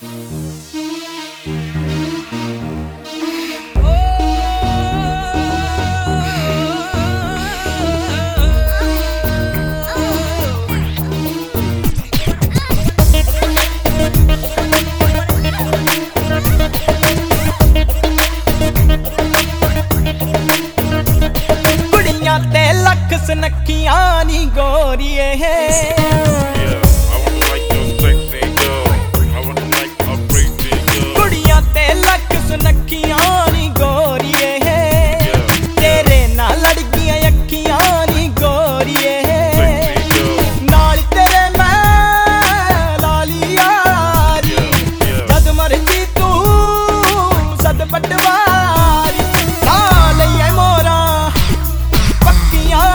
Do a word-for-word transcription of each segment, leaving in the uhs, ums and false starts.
सुनखियां नी गोरिये है कुड़ियां ते लख सुनखियां नी गोरिये है तेरे नाल लड़कियां अखियां नी गोरिये है नाल तेरे मैं लाली यारी जद मर्जी तू सद पटवारी नाल ये मोरा पक्कियां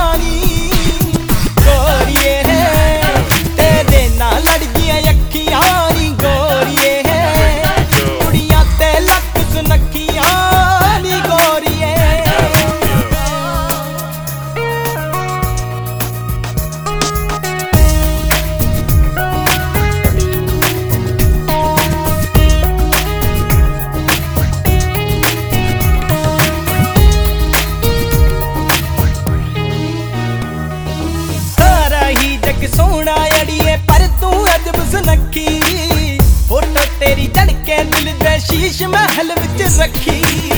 सोना अड़िए पर तू अजब सुनखी फोटो तेरी चढ़ के दिल दे शीश महल विच रखी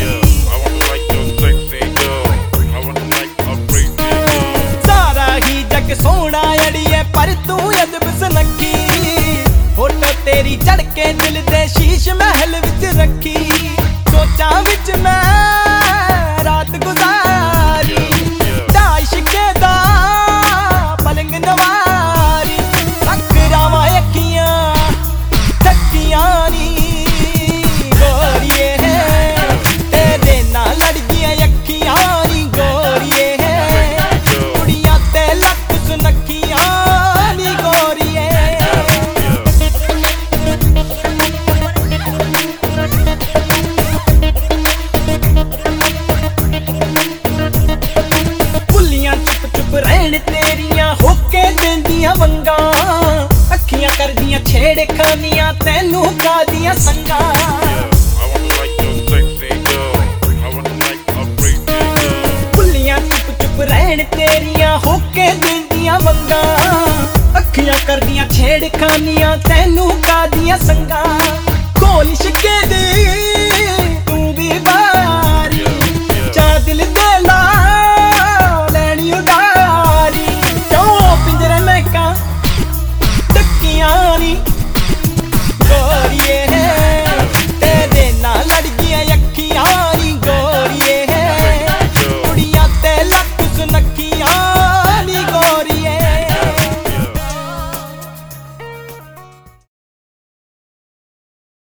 सारा ही जग सोना अड़िए पर तू अजब सुनखी फोटो तेरी चढ़ के दिल दे शीश महल विच रखी सोचा विच मैं रात गुजारी दाइशके दा पलंग नवा वंगा अखियां कर दियां छेड़ खानियां तैनू कादियां संगा भुलियां चुप चुप रहन तेरियां होके देंदियां वंगा अखियां कर दियां छेड़ खानियां तैनू कादियां संगा